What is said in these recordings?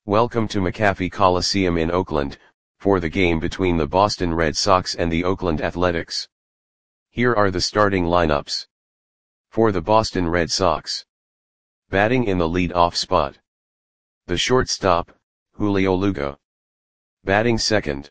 Welcome to McAfee Coliseum in Oakland, for the game between the Boston Red Sox and the Oakland Athletics. Here are the starting lineups. For the Boston Red Sox. Batting in the lead-off spot. The shortstop, Julio Lugo. Batting second.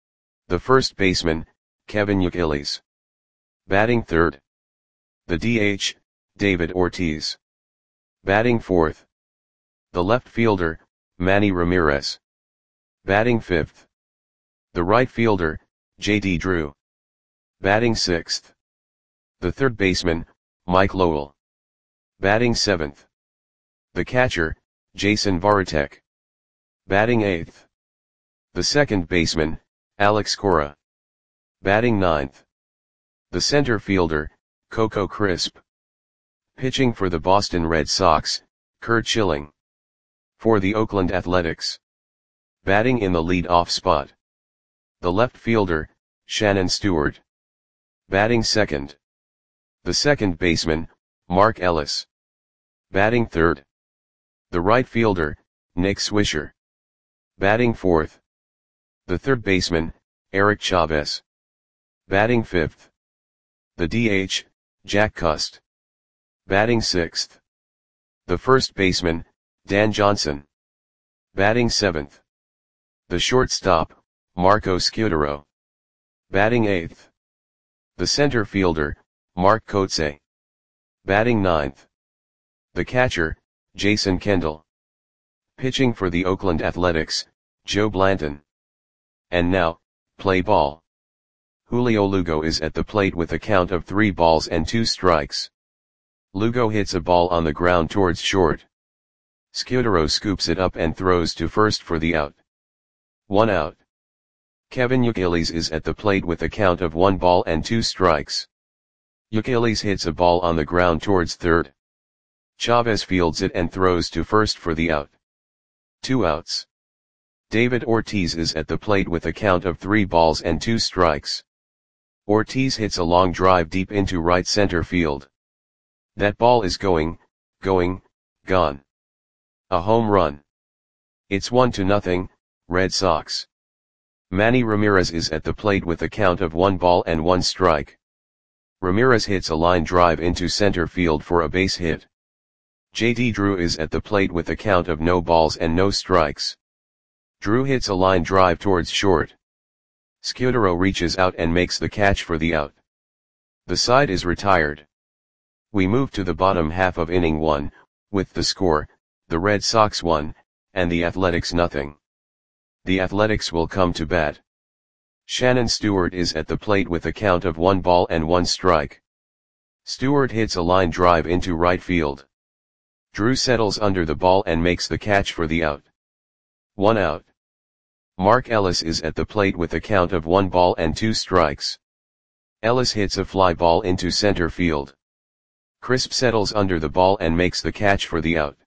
The first baseman, Kevin Youkilis. Batting third. The DH, David Ortiz. Batting fourth. The left fielder, Manny Ramirez. Batting fifth. The right fielder, J.D. Drew. Batting sixth. The third baseman, Mike Lowell. Batting seventh. The catcher, Jason Varitek. Batting eighth. The second baseman, Alex Cora. Batting ninth. The center fielder, Coco Crisp. Pitching for the Boston Red Sox, Curt Schilling. For the Oakland Athletics. Batting in the lead-off spot. The left fielder, Shannon Stewart. Batting second. The second baseman, Mark Ellis. Batting third. The right fielder, Nick Swisher. Batting fourth. The third baseman, Eric Chavez. Batting fifth. The DH, Jack Cust. Batting sixth. The first baseman, Dan Johnson. Batting seventh. The shortstop, Marco Scutaro. Batting eighth. The center fielder, Mark Kotsay. Batting ninth. The catcher, Jason Kendall. Pitching for the Oakland Athletics, Joe Blanton. And now, play ball. Julio Lugo is at the plate with a count of 3 balls and 2 strikes. Lugo hits a ball on the ground towards short. Scutaro scoops it up and throws to first for the out. 1 out. Kevin Youkilis is at the plate with a count of 1 ball and 2 strikes. Youkilis hits a ball on the ground towards third. Chavez fields it and throws to first for the out. 2 outs. David Ortiz is at the plate with a count of 3 balls and 2 strikes. Ortiz hits a long drive deep into right center field. That ball is gone. A home run. It's 1-0, Red Sox. Manny Ramirez is at the plate with a count of 1 ball and 1 strike. Ramirez hits a line drive into center field for a base hit. J.D. Drew is at the plate with a count of no balls and no strikes. Drew hits a line drive towards short. Scutaro reaches out and makes the catch for the out. The side is retired. We move to the bottom half of inning 1, with the score, the Red Sox 1, and the Athletics 0. The Athletics will come to bat. Shannon Stewart is at the plate with a count of 1 ball and 1 strike. Stewart hits a line drive into right field. Drew settles under the ball and makes the catch for the out. 1 out. Mark Ellis is at the plate with a count of 1 ball and 2 strikes. Ellis hits a fly ball into center field. Crisp settles under the ball and makes the catch for the out.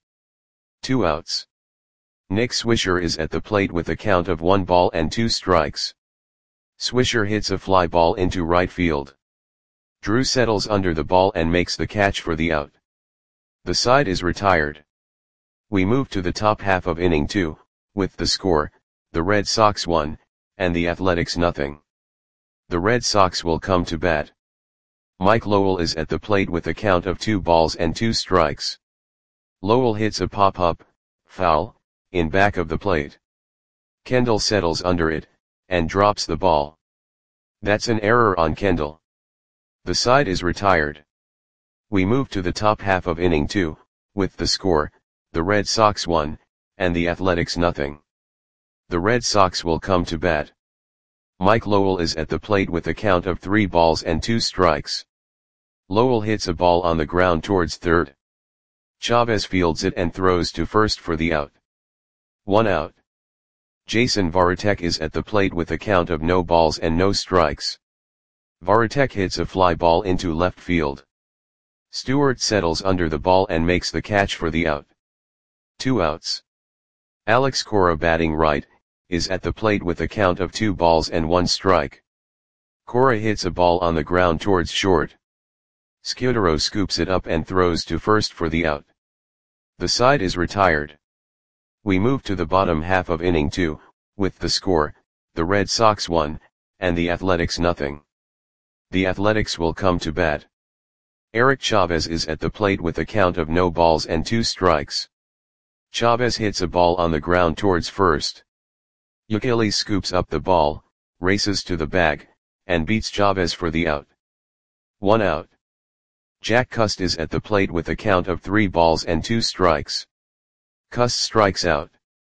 2 outs. Nick Swisher is at the plate with a count of 1 ball and 2 strikes. Swisher hits a fly ball into right field. Drew settles under the ball and makes the catch for the out. The side is retired. We move to the top half of inning 2, with the score, the Red Sox 1, and the Athletics 0. The Red Sox will come to bat. Mike Lowell is at the plate with a count of 2 balls and 2 strikes. Lowell hits a pop-up, foul, in back of the plate. Kendall settles under it, and drops the ball. That's an error on Kendall. The side is retired. We move to the top half of inning 2, with the score, the Red Sox 1, and the Athletics 0. The Red Sox will come to bat. Mike Lowell is at the plate with a count of 3 balls and 2 strikes. Lowell hits a ball on the ground towards third. Chavez fields it and throws to first for the out. 1 out. Jason Varitek is at the plate with a count of no balls and no strikes. Varitek hits a fly ball into left field. Stewart settles under the ball and makes the catch for the out. 2 outs. Alex Cora, batting right, is at the plate with a count of 2 balls and 1 strike. Cora hits a ball on the ground towards short. Scutaro scoops it up and throws to first for the out. The side is retired. We move to the bottom half of inning 2, with the score, the Red Sox 1, and the Athletics nothing. The Athletics will come to bat. Eric Chavez is at the plate with a count of no balls and 2 strikes. Chavez hits a ball on the ground towards first. Youkilis scoops up the ball, races to the bag, and beats Chavez for the out. 1 out. Jack Cust is at the plate with a count of 3 balls and 2 strikes. Cust strikes out.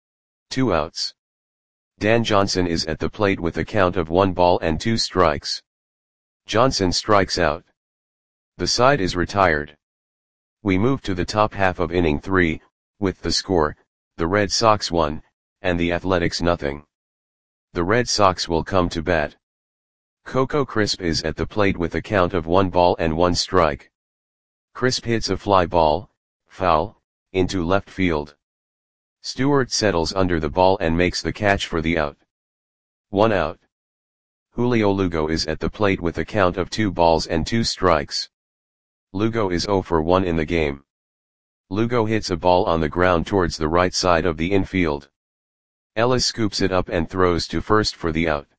2 outs. Dan Johnson is at the plate with a count of 1 ball and 2 strikes. Johnson strikes out. The side is retired. We move to the top half of inning 3, with the score, the Red Sox 1, and the Athletics nothing. The Red Sox will come to bat. Coco Crisp is at the plate with a count of 1 ball and 1 strike. Crisp hits a fly ball, foul, into left field. Stewart settles under the ball and makes the catch for the out. 1 out. Julio Lugo is at the plate with a count of 2 balls and 2 strikes. Lugo is 0 for 1 in the game. Lugo hits a ball on the ground towards the right side of the infield. Ellis scoops it up and throws to first for the out.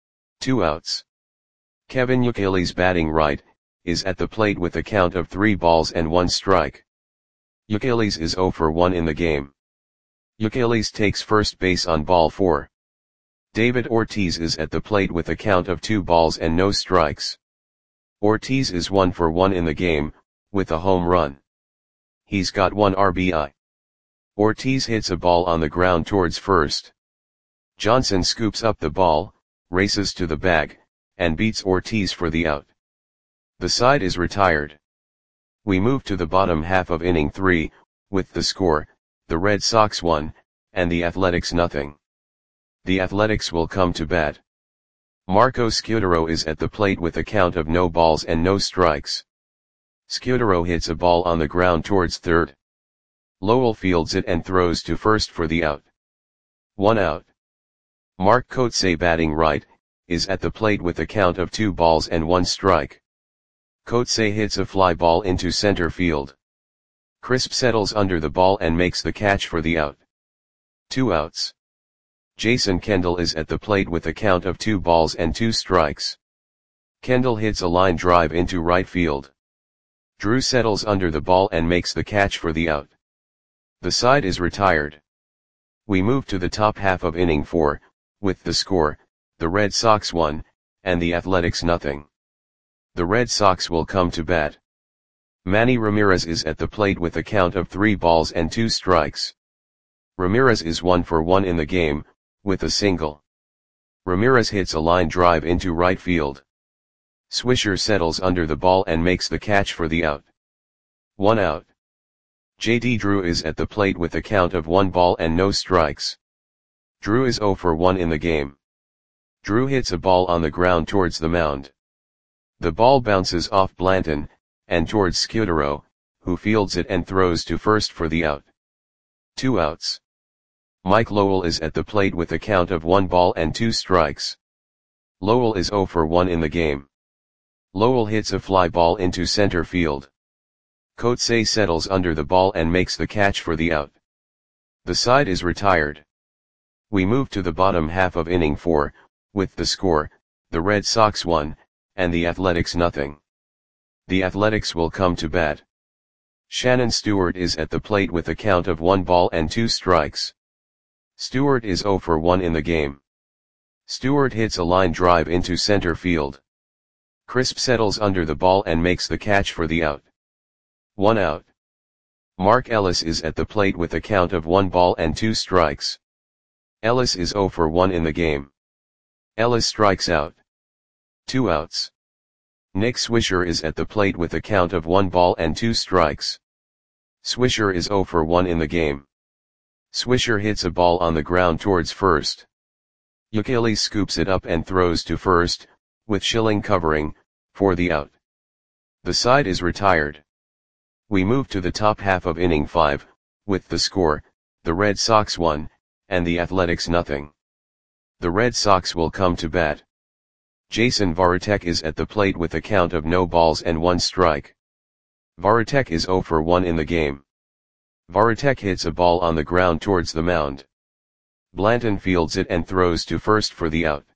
2 outs. Kevin Youkilis, batting right, is at the plate with a count of 3 balls and 1 strike. Youkilis is 0 for 1 in the game. Youkilis takes first base on ball 4. David Ortiz is at the plate with a count of 2 balls and no strikes. Ortiz is 1 for 1 in the game, with a home run. He's got 1 RBI. Ortiz hits a ball on the ground towards first. Johnson scoops up the ball, races to the bag, and beats Ortiz for the out. The side is retired. We move to the bottom half of inning 3, with the score, the Red Sox 1, and the Athletics nothing. The Athletics will come to bat. Marco Scutaro is at the plate with a count of no balls and no strikes. Scutaro hits a ball on the ground towards third. Lowell fields it and throws to first for the out. 1 out. Mark Kotsay, batting right, is at the plate with a count of 2 balls and 1 strike. Kotsay hits a fly ball into center field. Crisp settles under the ball and makes the catch for the out. 2 outs. Jason Kendall is at the plate with a count of 2 balls and 2 strikes. Kendall hits a line drive into right field. Drew settles under the ball and makes the catch for the out. The side is retired. We move to the top half of inning 4, with the score, the Red Sox 1, and the Athletics nothing. The Red Sox will come to bat. Manny Ramirez is at the plate with a count of 3 balls and 2 strikes. Ramirez is 1 for 1 in the game, with a single. Ramirez hits a line drive into right field. Swisher settles under the ball and makes the catch for the out. 1 out. J.D. Drew is at the plate with a count of 1 ball and no strikes. Drew is 0 for 1 in the game. Drew hits a ball on the ground towards the mound. The ball bounces off Blanton, and towards Scutaro, who fields it and throws to first for the out. 2 outs. Mike Lowell is at the plate with a count of 1 ball and 2 strikes. Lowell is 0 for 1 in the game. Lowell hits a fly ball into center field. Kotsay settles under the ball and makes the catch for the out. The side is retired. We move to the bottom half of inning 4, with the score, the Red Sox 1, and the Athletics nothing. The Athletics will come to bat. Shannon Stewart is at the plate with a count of 1 ball and 2 strikes. Stewart is 0 for 1 in the game. Stewart hits a line drive into center field. Crisp settles under the ball and makes the catch for the out. 1 out. Mark Ellis is at the plate with a count of 1 ball and 2 strikes. Ellis is 0 for 1 in the game. Ellis strikes out. 2 outs. Nick Swisher is at the plate with a count of 1 ball and 2 strikes. Swisher is 0 for 1 in the game. Swisher hits a ball on the ground towards first. Youkilis scoops it up and throws to first, with Schilling covering, for the out. The side is retired. We move to the top half of inning 5, with the score, the Red Sox 1, and the Athletics nothing. The Red Sox will come to bat. Jason Varitek is at the plate with a count of no balls and 1 strike. Varitek is 0 for 1 in the game. Varitek hits a ball on the ground towards the mound. Blanton fields it and throws to first for the out.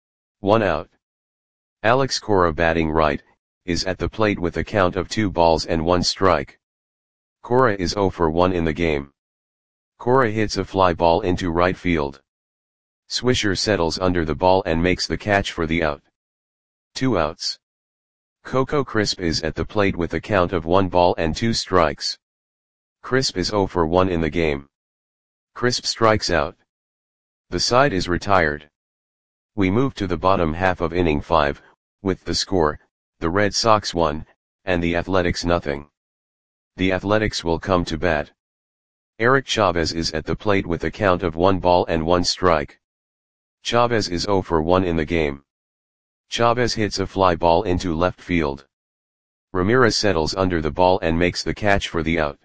1 out. Alex Cora, batting right, is at the plate with a count of 2 balls and 1 strike. Cora is 0 for 1 in the game. Cora hits a fly ball into right field. Swisher settles under the ball and makes the catch for the out. 2 outs. Coco Crisp is at the plate with a count of 1 ball and 2 strikes. Crisp is 0 for 1 in the game. Crisp strikes out. The side is retired. We move to the bottom half of inning 5, with the score, the Red Sox 1, and the Athletics nothing. The Athletics will come to bat. Eric Chavez is at the plate with a count of 1 ball and 1 strike. Chavez is 0 for 1 in the game. Chavez hits a fly ball into left field. Ramirez settles under the ball and makes the catch for the out.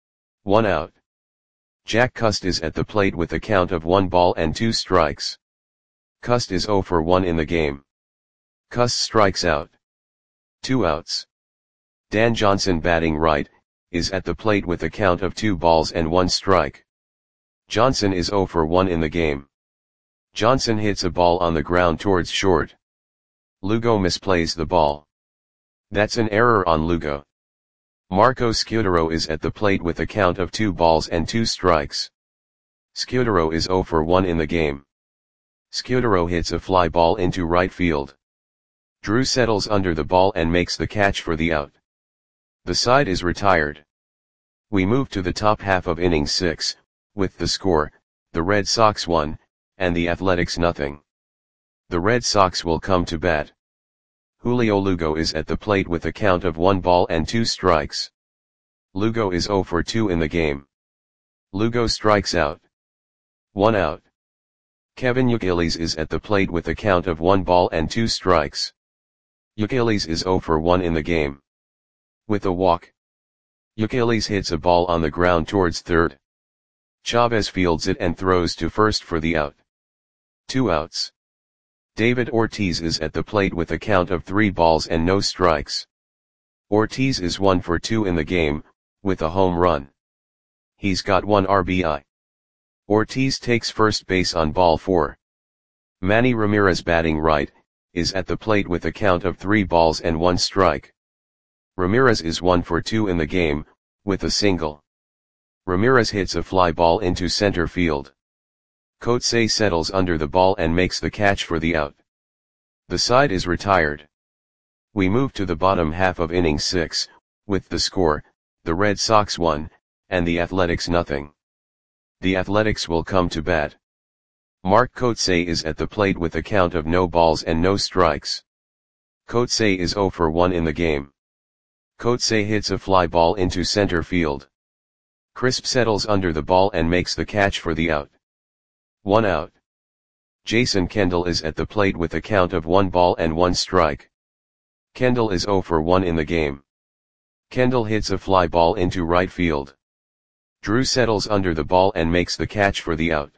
1 out. Jack Cust is at the plate with a count of 1 ball and 2 strikes. Cust is 0 for 1 in the game. Cust strikes out. 2 outs. Dan Johnson, batting right, is at the plate with a count of 2 balls and 1 strike. Johnson is 0 for 1 in the game. Johnson hits a ball on the ground towards short. Lugo misplays the ball. That's an error on Lugo. Marco Scudero is at the plate with a count of 2 balls and 2 strikes. Scudero is 0 for 1 in the game. Scudero hits a fly ball into right field. Drew settles under the ball and makes the catch for the out. The side is retired. We move to the top half of inning 6, with the score, the Red Sox 1, and the Athletics nothing. The Red Sox will come to bat. Julio Lugo is at the plate with a count of 1 ball and 2 strikes. Lugo is 0 for 2 in the game. Lugo strikes out. 1 out. Kevin Youkilis is at the plate with a count of 1 ball and 2 strikes. Youkilis is 0 for 1 in the game. With a walk. Youkilis hits a ball on the ground towards third. Chavez fields it and throws to first for the out. 2 outs. David Ortiz is at the plate with a count of 3 balls and no strikes. Ortiz is 1 for 2 in the game, with a home run. He's got 1 RBI. Ortiz takes first base on ball 4. Manny Ramirez, batting right, is at the plate with a count of 3 balls and 1 strike. Ramirez is 1 for 2 in the game, with a single. Ramirez hits a fly ball into center field. Coetzee settles under the ball and makes the catch for the out. The side is retired. We move to the bottom half of inning 6, with the score, the Red Sox 1, and the Athletics nothing. The Athletics will come to bat. Mark Coetzee is at the plate with a count of no balls and no strikes. Coetzee is 0 for 1 in the game. Coetzee hits a fly ball into center field. Crisp settles under the ball and makes the catch for the out. 1 out. Jason Kendall is at the plate with a count of 1 ball and 1 strike. Kendall is 0 for 1 in the game. Kendall hits a fly ball into right field. Drew settles under the ball and makes the catch for the out.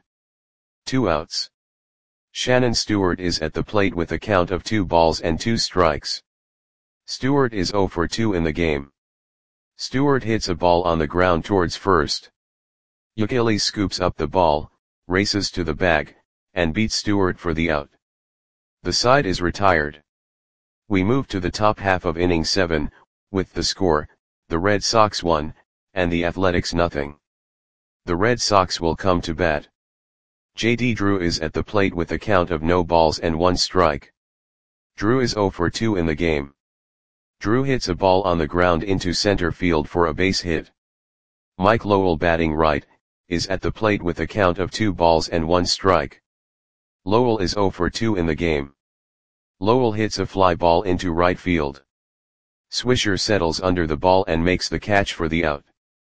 2 outs. Shannon Stewart is at the plate with a count of 2 balls and 2 strikes. Stewart is 0 for 2 in the game. Stewart hits a ball on the ground towards first. Youkilis scoops up the ball, races to the bag, and beats Stewart for the out. The side is retired. We move to the top half of inning 7, with the score, the Red Sox 1, and the Athletics nothing. The Red Sox will come to bat. J.D. Drew is at the plate with a count of no balls and 1 strike. Drew is 0 for 2 in the game. Drew hits a ball on the ground into center field for a base hit. Mike Lowell, batting right, is at the plate with a count of 2 balls and 1 strike. Lowell is 0 for 2 in the game. Lowell hits a fly ball into right field. Swisher settles under the ball and makes the catch for the out.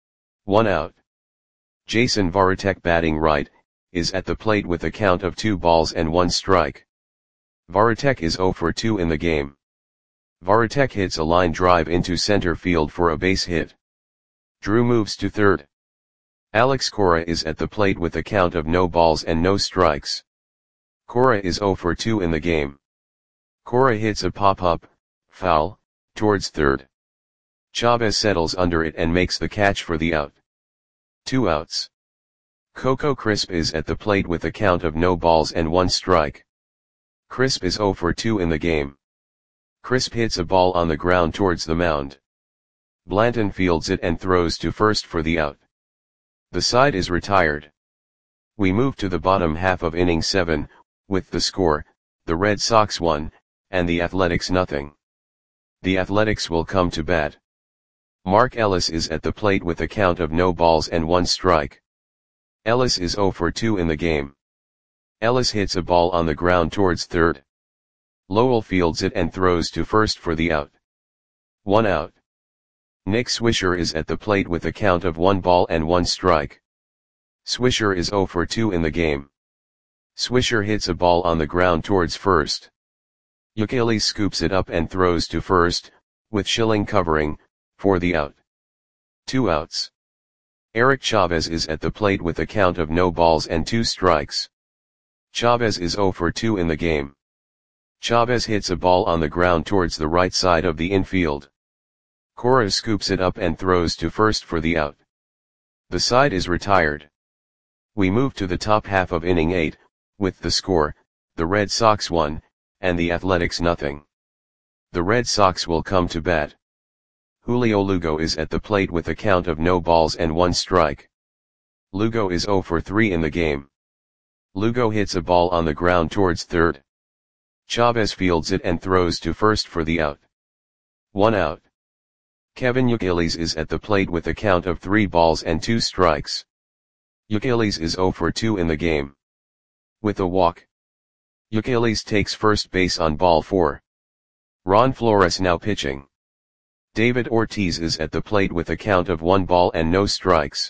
1 out. Jason Varitek, batting right, is at the plate with a count of 2 balls and 1 strike. Varitek is 0 for 2 in the game. Varitek hits a line drive into center field for a base hit. Drew moves to third. Alex Cora is at the plate with a count of no balls and no strikes. Cora is 0 for 2 in the game. Cora hits a pop-up, foul, towards third. Chavez settles under it and makes the catch for the out. 2 outs. Coco Crisp is at the plate with a count of no balls and 1 strike. Crisp is 0 for 2 in the game. Crisp hits a ball on the ground towards the mound. Blanton fields it and throws to first for the out. The side is retired. We move to the bottom half of inning 7, with the score, the Red Sox 1, and the Athletics nothing. The Athletics will come to bat. Mark Ellis is at the plate with a count of no balls and 1 strike. Ellis is 0 for 2 in the game. Ellis hits a ball on the ground towards third. Lowell fields it and throws to first for the out. 1 out. Nick Swisher is at the plate with a count of 1 ball and 1 strike. Swisher is 0 for 2 in the game. Swisher hits a ball on the ground towards first. Youkilis scoops it up and throws to first, with Schilling covering, for the out. 2 outs. Eric Chavez is at the plate with a count of no balls and 2 strikes. Chavez is 0 for 2 in the game. Chavez hits a ball on the ground towards the right side of the infield. Cora scoops it up and throws to first for the out. The side is retired. We move to the top half of inning 8, with the score, the Red Sox 1, and the Athletics nothing. The Red Sox will come to bat. Julio Lugo is at the plate with a count of no balls and 1 strike. Lugo is 0 for 3 in the game. Lugo hits a ball on the ground towards third. Chavez fields it and throws to first for the out. 1 out. Kevin Youkilis is at the plate with a count of 3 balls and 2 strikes. Youkilis is 0 for 2 in the game. With a walk. Youkilis takes first base on ball 4. Ron Flores now pitching. David Ortiz is at the plate with a count of 1 ball and no strikes.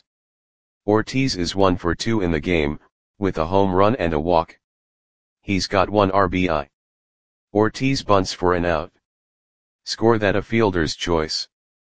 Ortiz is 1 for 2 in the game, with a home run and a walk. He's got 1 RBI. Ortiz bunts for an out. Score that a fielder's choice.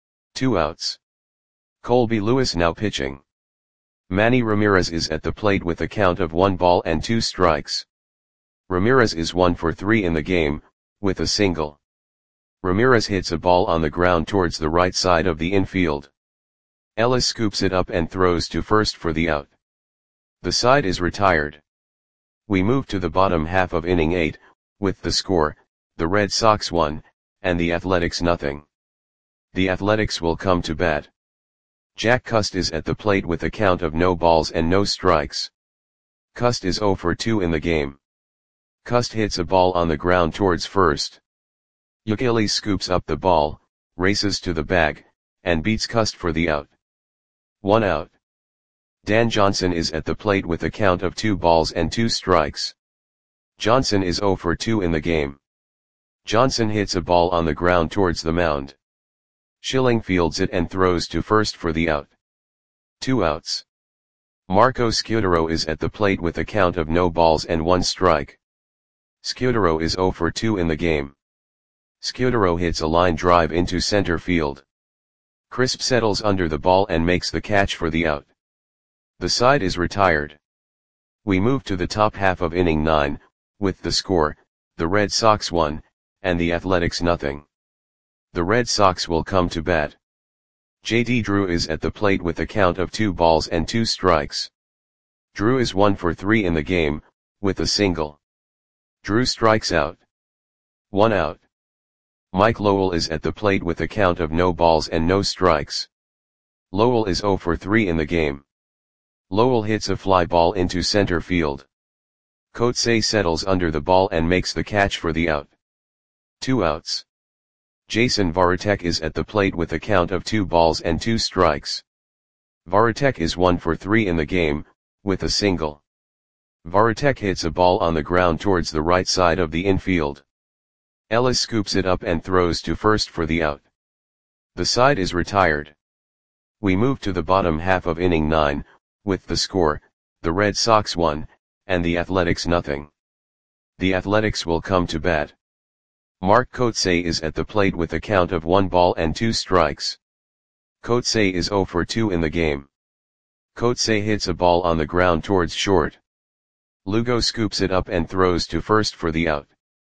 2 outs. Colby Lewis now pitching. Manny Ramirez is at the plate with a count of 1 ball and 2 strikes. Ramirez is 1 for 3 in the game, with a single. Ramirez hits a ball on the ground towards the right side of the infield. Ellis scoops it up and throws to first for the out. The side is retired. We move to the bottom half of inning 8, with the score, the Red Sox 1, and the Athletics nothing. The Athletics will come to bat. Jack Cust is at the plate with a count of no balls and no strikes. Cust is 0 for 2 in the game. Cust hits a ball on the ground towards first. Youkilis scoops up the ball, races to the bag, and beats Cust for the out. 1 out. Dan Johnson is at the plate with a count of 2 balls and 2 strikes. Johnson is 0 for 2 in the game. Johnson hits a ball on the ground towards the mound. Schilling fields it and throws to first for the out. 2 outs. Marco Scudero is at the plate with a count of no balls and 1 strike. Scudero is 0 for 2 in the game. Scudero hits a line drive into center field. Crisp settles under the ball and makes the catch for the out. The side is retired. We move to the top half of inning 9, with the score, the Red Sox 1, and the Athletics nothing. The Red Sox will come to bat. J.D. Drew is at the plate with a count of 2 balls and 2 strikes. Drew is 1 for 3 in the game, with a single. Drew strikes out. 1 out. Mike Lowell is at the plate with a count of no balls and no strikes. Lowell is 0 for 3 in the game. Lowell hits a fly ball into center field. Coetzee settles under the ball and makes the catch for the out. 2 outs. Jason Varitek is at the plate with a count of 2 balls and 2 strikes. Varitek is 1 for 3 in the game, with a single. Varitek hits a ball on the ground towards the right side of the infield. Ellis scoops it up and throws to first for the out. The side is retired. We move to the bottom half of inning 9, with the score, the Red Sox 1, and the Athletics nothing. The Athletics will come to bat. Mark Coetzee is at the plate with a count of 1 ball and 2 strikes. Coetzee is 0 for 2 in the game. Coetzee hits a ball on the ground towards short. Lugo scoops it up and throws to first for the out.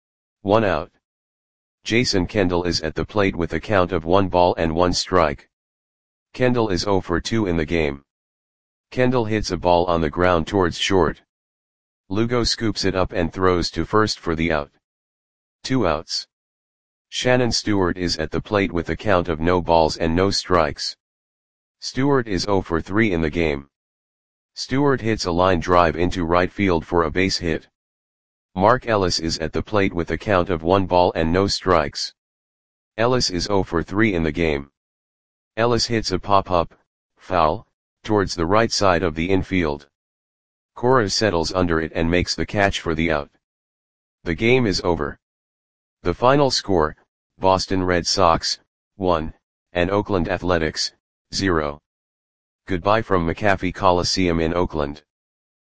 1 out. Jason Kendall is at the plate with a count of 1 ball and 1 strike. Kendall is 0 for 2 in the game. Kendall hits a ball on the ground towards short. Lugo scoops it up and throws to first for the out. 2 outs. Shannon Stewart is at the plate with a count of no balls and no strikes. Stewart is 0 for 3 in the game. Stewart hits a line drive into right field for a base hit. Mark Ellis is at the plate with a count of 1 ball and no strikes. Ellis is 0 for 3 in the game. Ellis hits a pop-up, foul, towards the right side of the infield. Cora settles under it and makes the catch for the out. The game is over. The final score, Boston Red Sox, 1, and Oakland Athletics, 0. Goodbye from McAfee Coliseum in Oakland.